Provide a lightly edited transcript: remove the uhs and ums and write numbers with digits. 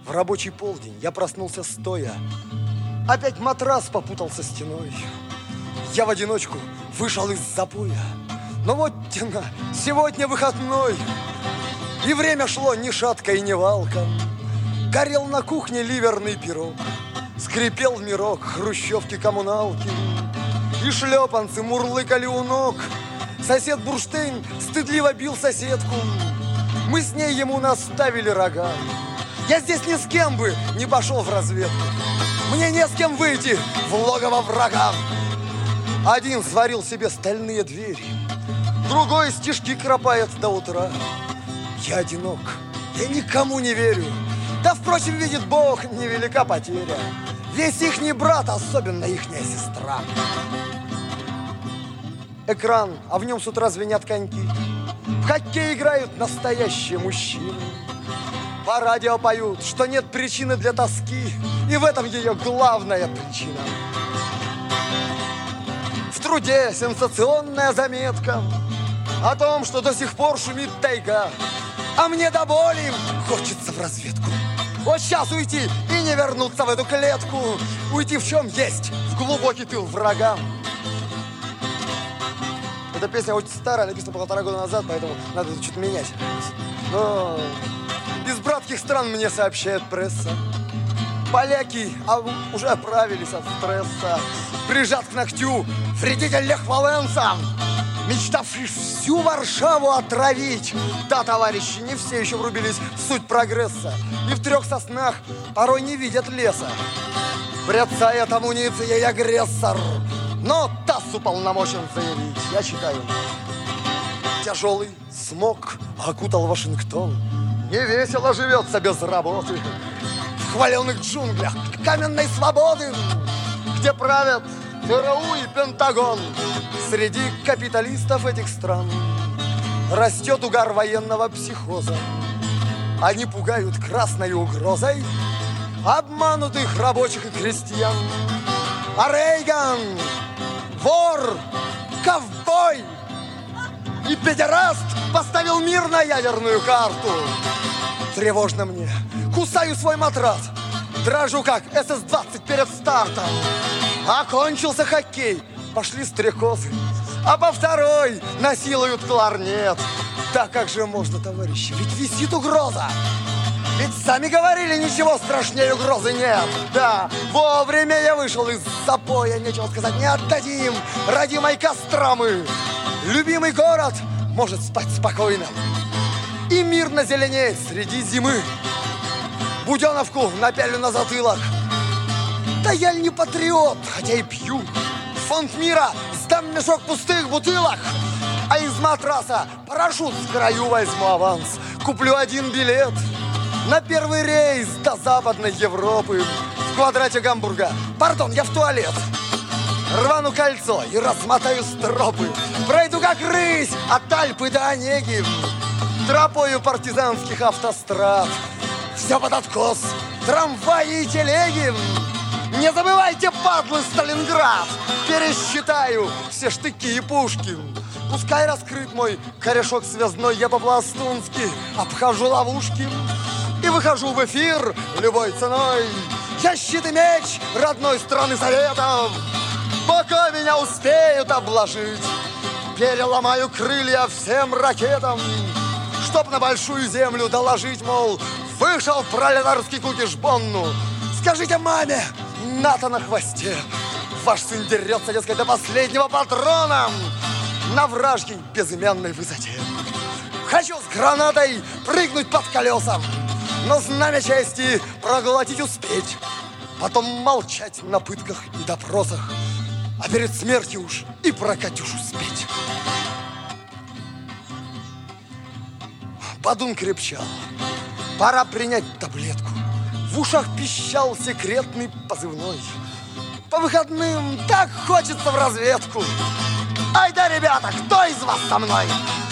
В рабочий полдень я проснулся стоя. Опять матрас попутался стеной. Я в одиночку вышел из запоя. Но вот тена, сегодня выходной. И время шло ни шатко и ни валко. Горел на кухне ливерный пирог. Скрипел в мирок хрущевки-коммуналки. И шлепанцы мурлыкали у ног. Сосед Бурштейн стыдливо бил соседку. Мы с ней ему наставили рога. Я здесь ни с кем бы не пошел в разведку. Мне не с кем выйти в логово врага. Один сварил себе стальные двери, другой стишки кропает до утра. Я одинок, я никому не верю. Да, впрочем, видит Бог, невелика потеря. Весь ихний брат, особенно ихняя сестра. Экран, а в нем с утра звенят коньки. В хоккей играют настоящие мужчины. По радио поют, что нет причины для тоски. И в этом ее главная причина. В труде сенсационная заметка о том, что до сих пор шумит тайга. А мне до боли хочется в разведку. Вот сейчас уйти и не вернуться в эту клетку. Уйти в чем есть, в глубокий тыл врага. Эта песня очень старая, написана 1,5 года назад, поэтому надо тут что-то менять. Но из братских стран мне сообщает пресса. Поляки уже оправились от стресса. Прижат к ногтю вредитель Лех Валенса, мечтавший всю Варшаву отравить. Да, товарищи, не все еще врубились в суть прогресса. И в 3 соснах порой не видят леса. Бряцает амуницией агрессор, но ТАСС уполномочен заявить. Я читаю. Тяжелый смог окутал Вашингтон. Невесело живется без работы. В хваленных джунглях каменной свободы, где правят ЦРУ и Пентагон. Среди капиталистов этих стран растет угар военного психоза. Они пугают красной угрозой обманутых рабочих и крестьян. А Рейган — вор, ковбой и педераст поставил мир на ядерную карту. Тревожно мне, кусаю свой матрас, дрожу как СС-20 перед стартом. Окончился хоккей, пошли стрекозы, а по второй насилуют кларнет. Да как же можно, товарищи, ведь висит угроза. Ведь сами говорили, ничего страшнее угрозы нет. Да, вовремя я вышел из запоя, нечего сказать, не отдадим родимой Костромы. Любимый город может спать спокойно и мирно зеленеть среди зимы. Буденовку напялю на затылок. Да я не патриот, хотя и пью. В фонд мира сдам мешок пустых бутылок. А из матраса парашют с краю возьму аванс. Куплю 1 билет на первый рейс до Западной Европы. В квадрате Гамбурга, пардон, я в туалет. Рвану кольцо и размотаю стропы. Пройду как рысь от Альпы до Онеги, тропою партизанских автострад. Все под откос, трамваи и телеги. Не забывайте, падлы, Сталинград. Пересчитаю все штыки и пушки. Пускай раскрыт мой корешок связной, я по-пластунски обхожу ловушки и выхожу в эфир любой ценой. Я щит и меч родной страны Советов, пока меня успеют обложить. Переломаю крылья всем ракетам, чтоб на большую землю доложить, мол, вышел пролетарский кукиш Бонну. Скажите маме, НАТО на хвосте. Ваш сын дерется, дескать, до последнего патрона на вражьей безымянной высоте. Хочу с гранатой прыгнуть под колесом, но знамя чести проглотить успеть. Потом молчать на пытках и допросах, а перед смертью уж и про Катюшу спеть. Бадун крепчал, пора принять таблетку. В ушах пищал секретный позывной. По выходным так хочется в разведку. Ай да, ребята, кто из вас со мной?